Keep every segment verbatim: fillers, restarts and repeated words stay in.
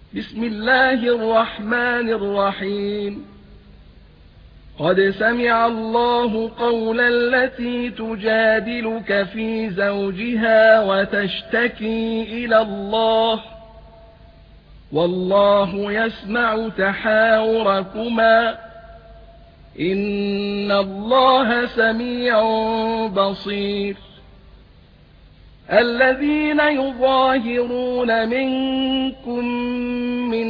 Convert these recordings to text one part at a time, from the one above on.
بسم الله الرحمن الرحيم قد سمع الله قول التي تجادلك في زوجها وتشتكي إلى الله والله يسمع تحاوركما إن الله سميع بصير الذين يظاهرون منكم من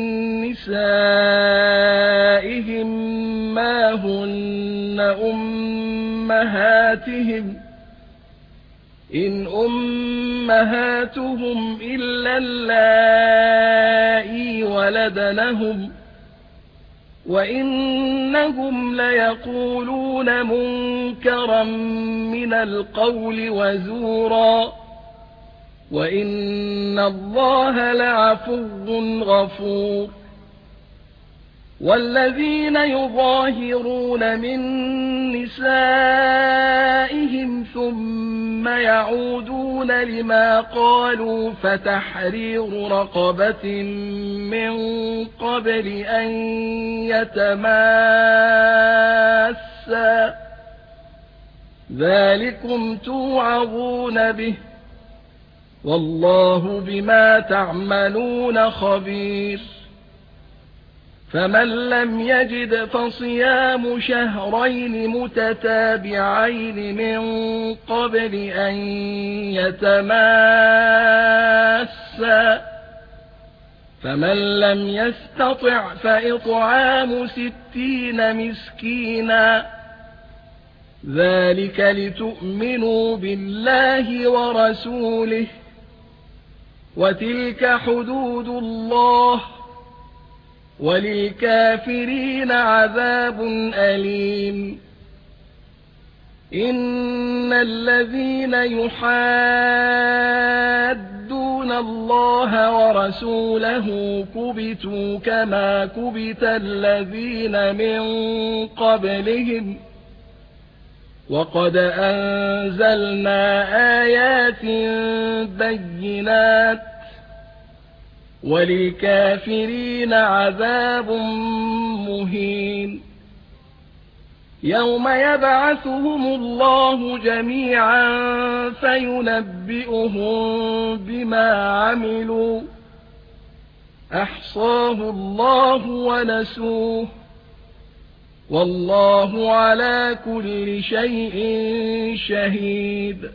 نسائهم ما هن أمهاتهم إن أمهاتهم إلا اللائي ولدنهم وإنهم ليقولون منكرا من القول وزورا وإن الله لعفو غفور والذين يظاهرون من نسائهم ثم يعودون لما قالوا فتحرير رقبة من قبل أن يتماسا ذلكم توعظون به والله بما تعملون خبير فمن لم يجد فصيام شهرين متتابعين من قبل أن يتماسا فمن لم يستطع فإطعام ستين مسكينا ذلك لتؤمنوا بالله ورسوله وتلك حدود الله وللكافرين عذاب أليم إن الذين يحادون الله ورسوله كبتوا كما كبت الذين من قبلهم وقد أنزلنا آيات بينات وللكافرين عذاب مهين يوم يبعثهم الله جميعا فينبئهم بما عملوا أحصاه الله ونسوه والله على كل شيء شهيد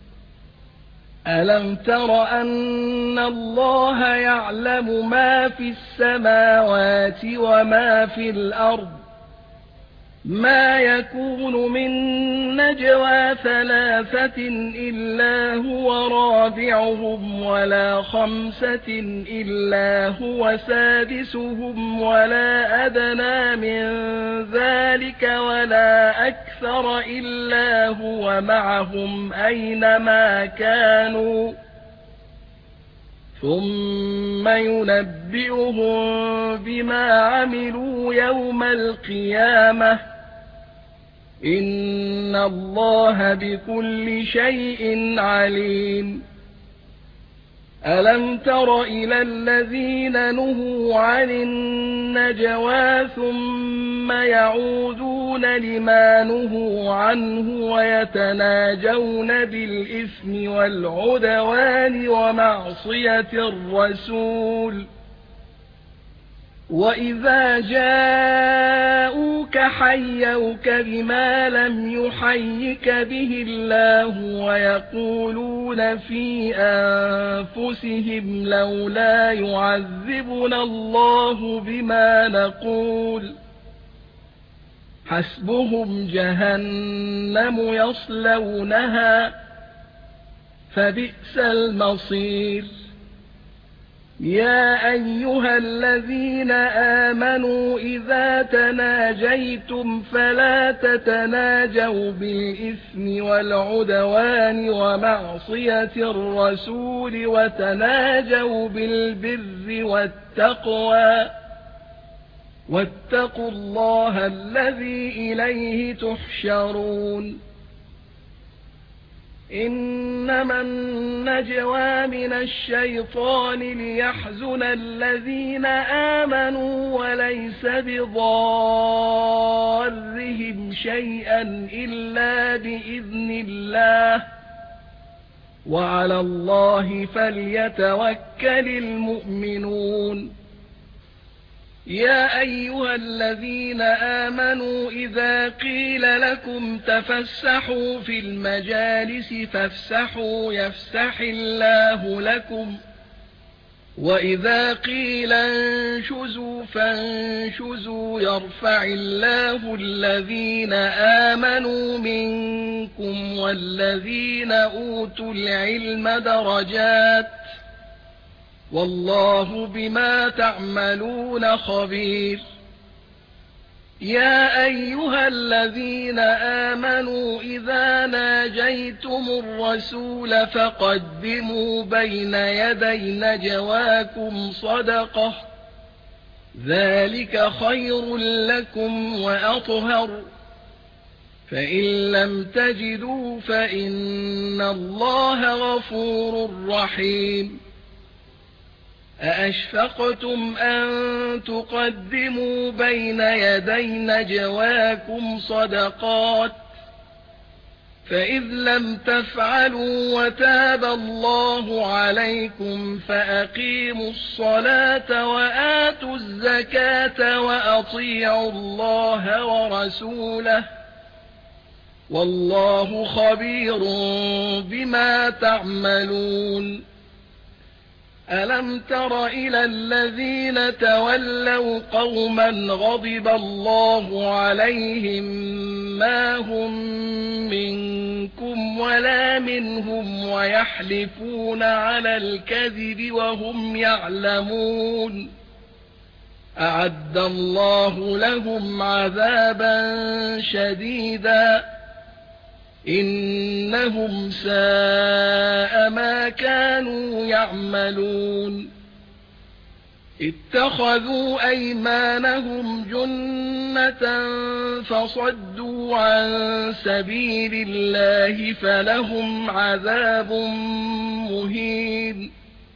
ألم تر أن الله يعلم ما في السماوات وما في الأرض ما يكون من نجوى ثلاثة إلا هو رابعهم ولا خمسة إلا هو سادسهم ولا أدنى من ذلك ولا أكثر إلا هو معهم أينما كانوا ثم ينبئهم بما عملوا يوم القيامة إن الله بكل شيء عليم ألم تر إلى الذين نهوا عن النجوى ثم يعودون لما نهوا عنه ويتناجون بالإثم والعدوان ومعصية الرسول وإذا جاءوك حيوك بما لم يحيك به الله ويقولون في أنفسهم لولا يعذبنا الله بما نقول حسبهم جهنم يصلونها فبئس المصير يا أيها الذين آمنوا إذا تناجيتم فلا تتناجوا بالإثم والعدوان ومعصية الرسول وتناجوا بالبر والتقوى واتقوا الله الذي إليه تحشرون إنما النجوى من الشيطان ليحزن الذين آمنوا وليس بضارهم شيئا إلا بإذن الله وعلى الله فليتوكل المؤمنون يا أيها الذين آمنوا إذا قيل لكم تفسحوا في المجالس فافسحوا يفسح الله لكم وإذا قيل انشزوا فانشزوا يرفع الله الذين آمنوا منكم والذين أوتوا العلم درجات والله بما تعملون خبير يا أيها الذين آمنوا إذا ناجيتم الرسول فقدموا بين يدي نجواكم صدقة ذلك خير لكم وأطهر فإن لم تجدوا فإن الله غفور رحيم أأشفقتم أن تقدموا بين يدي نجواكم صدقات فإذ لم تفعلوا وتاب الله عليكم فأقيموا الصلاة وآتوا الزكاة وأطيعوا الله ورسوله والله خبير بما تعملون ألم تر إلى الذين تولوا قوما غضب الله عليهم ما هم منكم ولا منهم ويحلفون على الكذب وهم يعلمون أعد الله لهم عذابا شديدا إنهم ساء ما كانوا يعملون اتخذوا أيمانهم جنة فصدوا عن سبيل الله فلهم عذاب مهين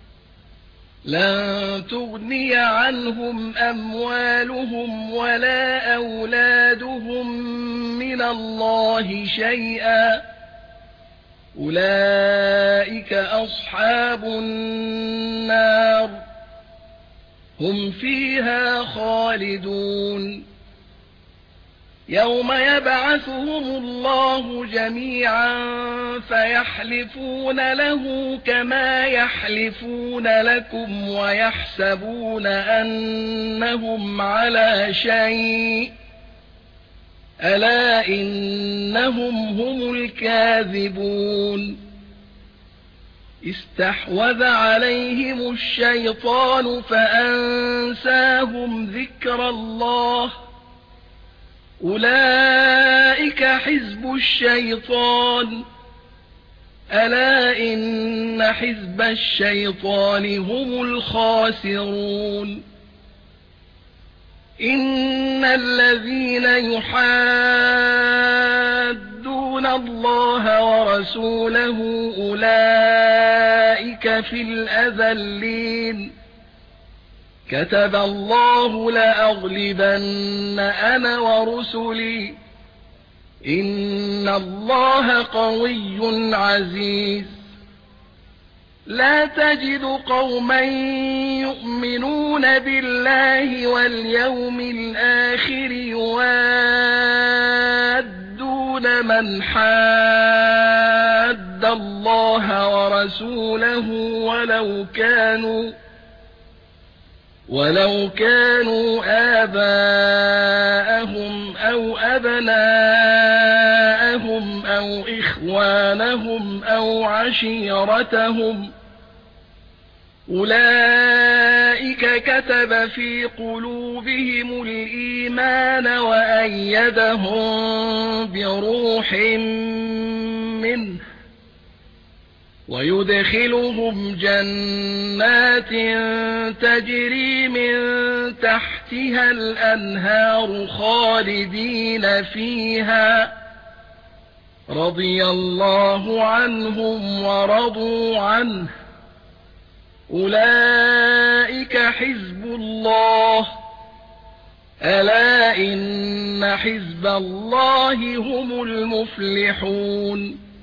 لن تغني عنهم أموالهم ولا أولادهم من الله شيئا أولئك أصحاب النار هم فيها خالدون يوم يبعثهم الله جميعا فيحلفون له كما يحلفون لكم ويحسبون أنهم على شيء ألا إنهم هم الكاذبون استحوذ عليهم الشيطان فأنساهم ذكر الله أولئك حزب الشيطان ألا إن حزب الشيطان هم الخاسرون إن الذين يحادون الله ورسوله أولئك في الأذلين كتب الله لأغلبن أنا ورسلي إن الله قوي عزيز لا تجد قوما يؤمنون بالله واليوم الآخر يوادون من حاد الله ورسوله ولو كانوا ولو كانوا آباءهم أو أبناءهم أو إخوانهم أو عشيرتهم أولئك كتب في قلوبهم الإيمان وأيدهم بروح منه ويدخلهم جنات تجري من تحتها الأنهار خالدين فيها رضي الله عنهم ورضوا عنه أولئك حزب الله ألا إن حزب الله هم المفلحون